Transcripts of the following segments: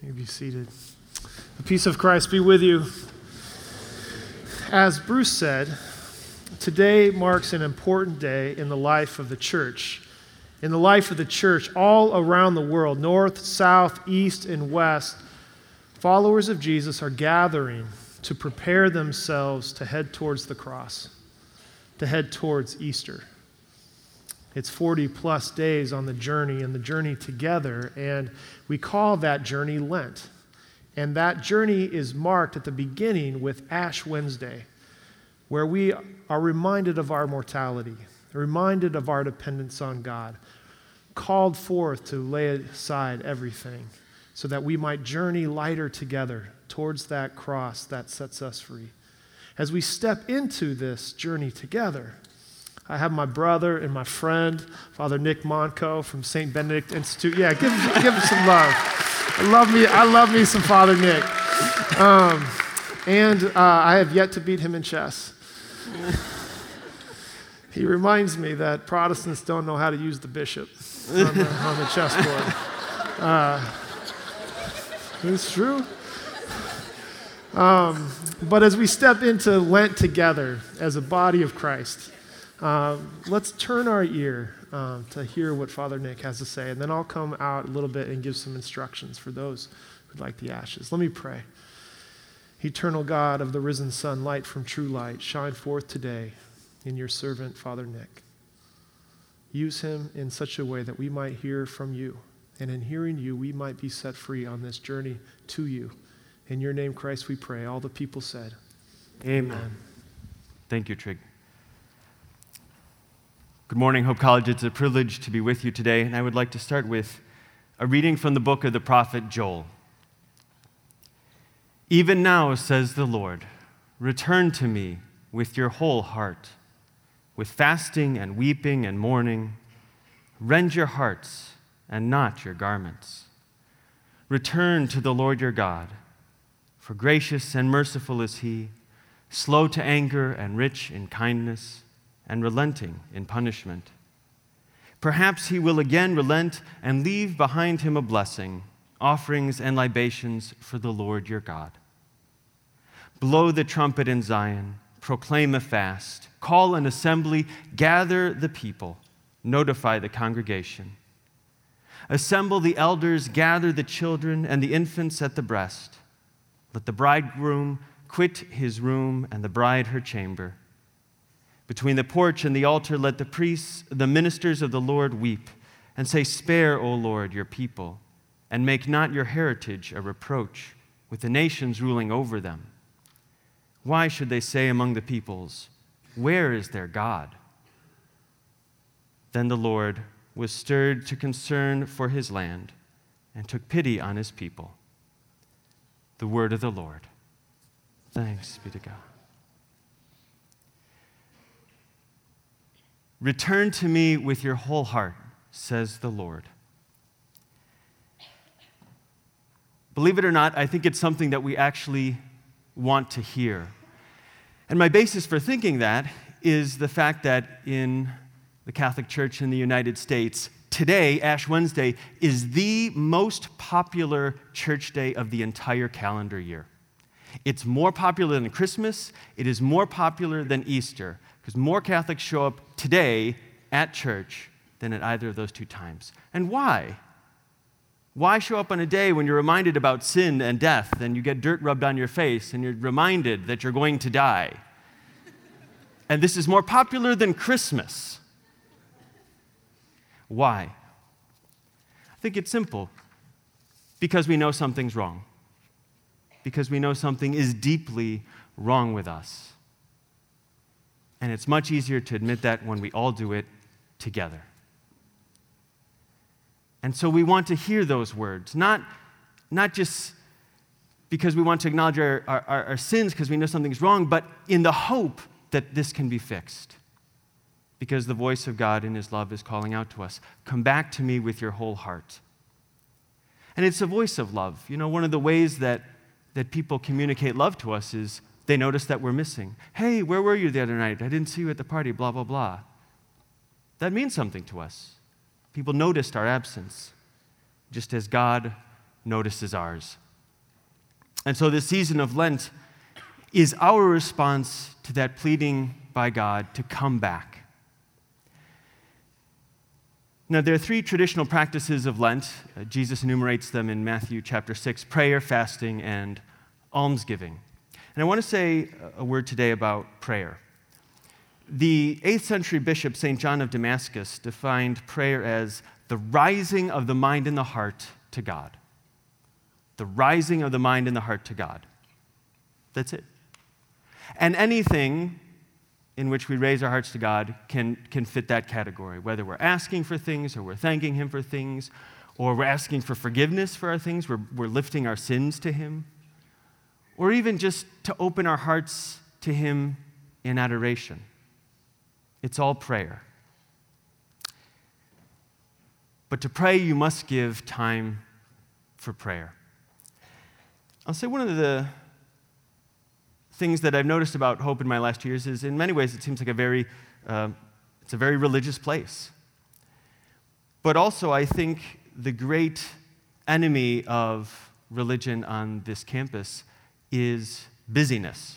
You be seated. The peace of Christ be with you. As Bruce said, today marks an important day in the life of the church. In the life of the church all around the world, north, south, east, and west, followers of Jesus are gathering to prepare themselves to head towards the cross, to head towards Easter. It's 40 plus days on the journey and the journey together, and we call that journey Lent. And that journey is marked at the beginning with Ash Wednesday, where we are reminded of our mortality, reminded of our dependence on God, called forth to lay aside everything so that we might journey lighter together towards that cross that sets us free. As we step into this journey together, I have my brother and my friend, Father Nick Monco from St. Benedict Institute. Yeah, give him some love. I love me some Father Nick. I have yet to beat him in chess. He reminds me that Protestants don't know how to use the bishop on the chessboard. It's true. But as we step into Lent together as a body of Christ, let's turn our ear to hear what Father Nick has to say, and then I'll come out a little bit and give some instructions for those who'd like the ashes. Let me pray. Eternal God of the risen sun, light from true light, shine forth today in your servant, Father Nick. Use him in such a way that we might hear from you, and in hearing you, we might be set free on this journey to you. In your name, Christ, we pray. All the people said, Amen. Thank you, Trig. Good morning, Hope College. It's a privilege to be with you today, and I would like to start with a reading from the book of the prophet Joel. Even now, says the Lord, return to me with your whole heart, with fasting and weeping and mourning. Rend your hearts and not your garments. Return to the Lord your God, for gracious and merciful is he, slow to anger and rich in kindness, and relenting in punishment. Perhaps he will again relent and leave behind him a blessing, offerings and libations for the Lord your God. Blow the trumpet in Zion, proclaim a fast, call an assembly, gather the people, notify the congregation. Assemble the elders, gather the children and the infants at the breast. Let the bridegroom quit his room and the bride her chamber. Between the porch and the altar, let the priests, the ministers of the Lord, weep and say, spare, O Lord, your people, and make not your heritage a reproach with the nations ruling over them. Why should they say among the peoples, where is their God? Then the Lord was stirred to concern for his land and took pity on his people. The word of the Lord. Thanks be to God. Return to me with your whole heart, says the Lord. Believe it or not, I think it's something that we actually want to hear. And my basis for thinking that is the fact that in the Catholic Church in the United States, today, Ash Wednesday, is the most popular church day of the entire calendar year. It's more popular than Christmas. It is more popular than Easter, because more Catholics show up today at church than at either of those two times. And why? Why show up on a day when you're reminded about sin and death, and you get dirt rubbed on your face, and you're reminded that you're going to die? And this is more popular than Christmas. Why? I think it's simple. Because we know something's wrong. Because we know something is deeply wrong with us. And it's much easier to admit that when we all do it together. And so we want to hear those words, not just because we want to acknowledge our sins because we know something's wrong, but in the hope that this can be fixed. Because the voice of God in his love is calling out to us, come back to me with your whole heart. And it's a voice of love. You know, one of the ways that people communicate love to us is they notice that we're missing. Hey, where were you the other night? I didn't see you at the party, blah, blah, blah. That means something to us. People noticed our absence, just as God notices ours. And so this season of Lent is our response to that pleading by God to come back. Now, there are three traditional practices of Lent. Jesus enumerates them in Matthew chapter 6, prayer, fasting, and almsgiving. And I want to say a word today about prayer. The 8th century bishop, St. John of Damascus, defined prayer as the rising of the mind and the heart to God. The rising of the mind and the heart to God. That's it. And anything in which we raise our hearts to God can fit that category, whether we're asking for things or we're thanking Him for things, or we're asking for forgiveness for our things, we're lifting our sins to Him, or even just to open our hearts to Him in adoration. It's all prayer. But to pray, you must give time for prayer. I'll say one of the things that I've noticed about Hope in my last years is, in many ways, it seems like it's a very religious place. But also, I think the great enemy of religion on this campus is busyness.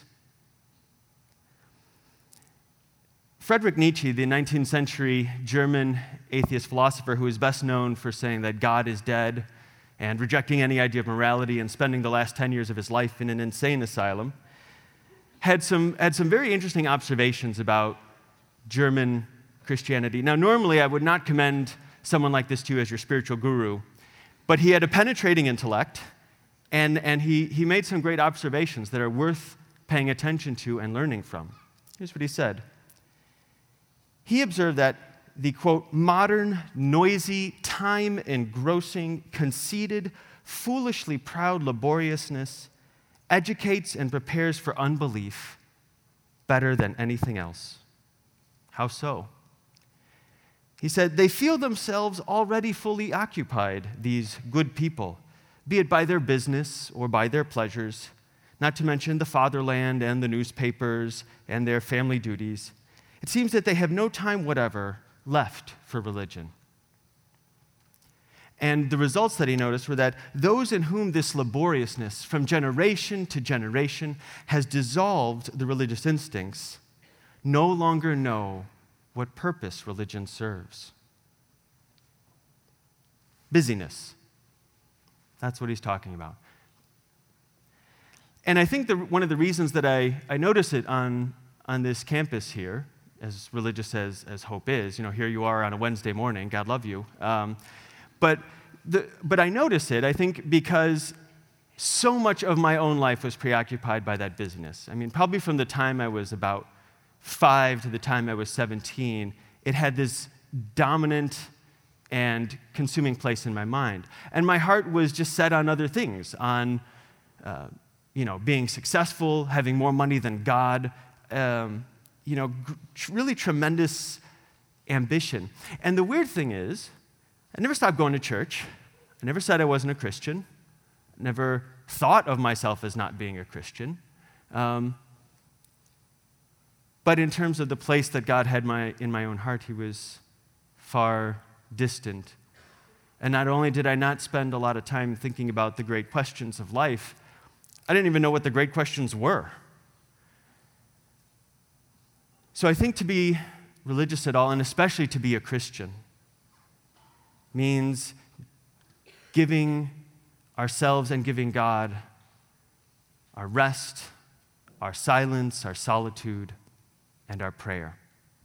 Friedrich Nietzsche, the 19th century German atheist philosopher who is best known for saying that God is dead and rejecting any idea of morality and spending the last 10 years of his life in an insane asylum, had some very interesting observations about German Christianity. Now, normally I would not commend someone like this to you as your spiritual guru, but he had a penetrating intellect, and he made some great observations that are worth paying attention to and learning from. Here's what he said. He observed that the, quote, modern, noisy, time-engrossing, conceited, foolishly proud laboriousness educates and prepares for unbelief better than anything else. How so? He said, they feel themselves already fully occupied, these good people, be it by their business or by their pleasures, not to mention the fatherland and the newspapers and their family duties. It seems that they have no time whatever left for religion. And the results that he noticed were that those in whom this laboriousness from generation to generation has dissolved the religious instincts no longer know what purpose religion serves. Busyness. That's what he's talking about. And I think one of the reasons that I notice it on this campus here, as religious as Hope is, here you are on a Wednesday morning, God love you. But I notice it, I think, because so much of my own life was preoccupied by that busyness. I mean, probably from the time I was about 5 to the time I was 17, it had this dominant and consuming place in my mind. And my heart was just set on other things, on being successful, having more money than God, really tremendous ambition. And the weird thing is, I never stopped going to church. I never said I wasn't a Christian. I never thought of myself as not being a Christian. But in terms of the place that God had in my own heart, He was far distant. And not only did I not spend a lot of time thinking about the great questions of life, I didn't even know what the great questions were. So I think to be religious at all, and especially to be a Christian, means giving ourselves and giving God our rest, our silence, our solitude, and our prayer.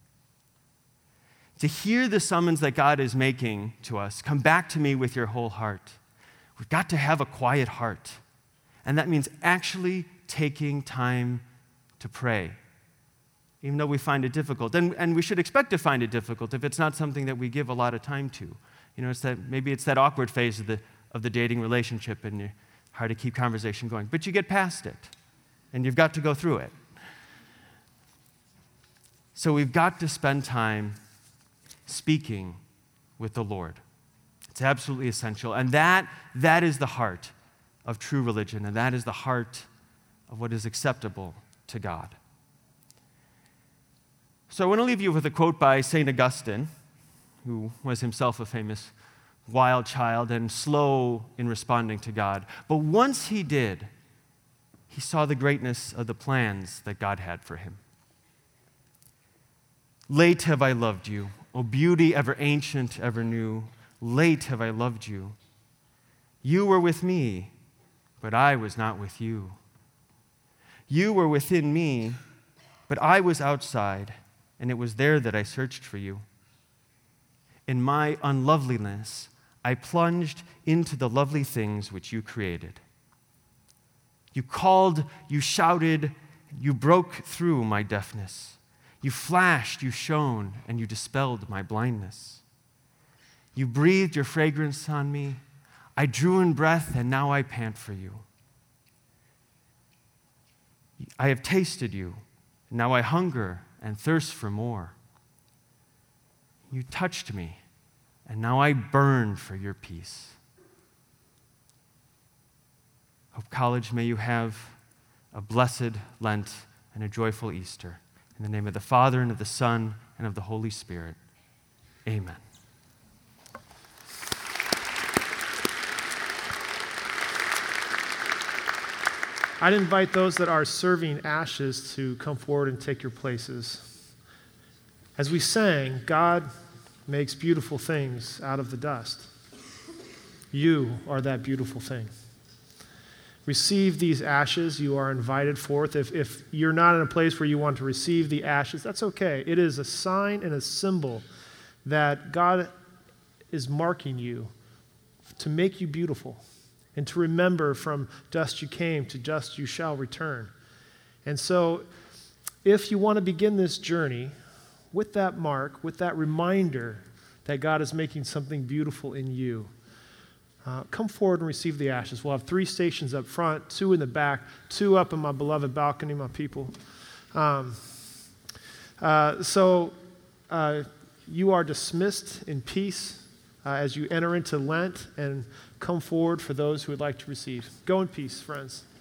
To hear the summons that God is making to us, come back to me with your whole heart. We've got to have a quiet heart. And that means actually taking time to pray, even though we find it difficult. And we should expect to find it difficult if it's not something that we give a lot of time to. Maybe it's that awkward phase of the dating relationship, and it's hard to keep conversation going. But you get past it, and you've got to go through it. So we've got to spend time speaking with the Lord. It's absolutely essential. And that is the heart of true religion, and that is the heart of what is acceptable to God. So I want to leave you with a quote by St. Augustine, who was himself a famous wild child and slow in responding to God. But once he did, he saw the greatness of the plans that God had for him. Late have I loved you, O beauty ever ancient, ever new. Late have I loved you. You were with me, but I was not with you. You were within me, but I was outside, and it was there that I searched for you. In my unloveliness, I plunged into the lovely things which you created. You called, you shouted, you broke through my deafness. You flashed, you shone, and you dispelled my blindness. You breathed your fragrance on me. I drew in breath, and now I pant for you. I have tasted you, and now I hunger and thirst for more. You touched me, and now I burn for your peace. Hope College, may you have a blessed Lent and a joyful Easter. In the name of the Father, and of the Son, and of the Holy Spirit. Amen. I'd invite those that are serving ashes to come forward and take your places. As we sang, God makes beautiful things out of the dust. You are that beautiful thing. Receive these ashes. You are invited forth. If you're not in a place where you want to receive the ashes, that's okay. It is a sign and a symbol that God is marking you to make you beautiful and to remember from dust you came to dust you shall return. And so if you want to begin this journey with that mark, with that reminder that God is making something beautiful in you, come forward and receive the ashes. We'll have 3 stations up front, 2 in the back, 2 up in my beloved balcony, my people. You are dismissed in peace as you enter into Lent, and come forward for those who would like to receive. Go in peace, friends.